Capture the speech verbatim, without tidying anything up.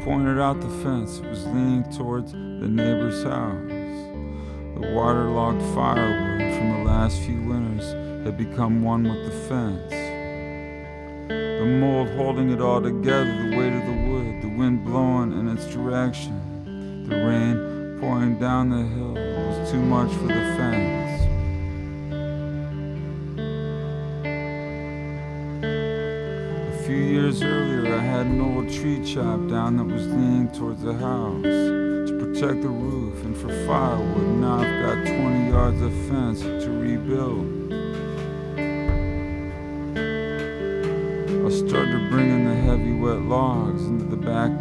pointed out the fence. It was leaning towards the neighbor's house. The waterlogged firewood from the last few winters had become one with the fence. The mold holding it all together, the weight of the wood, the wind blowing in its direction, the rain pouring down the hill was too much for the fence. A few years earlier, I had an old tree chopped down that was leaning towards the house to protect the roof and for firewood. Now I've got twenty yards of fence to rebuild. I started bringing the heavy wet logs into the back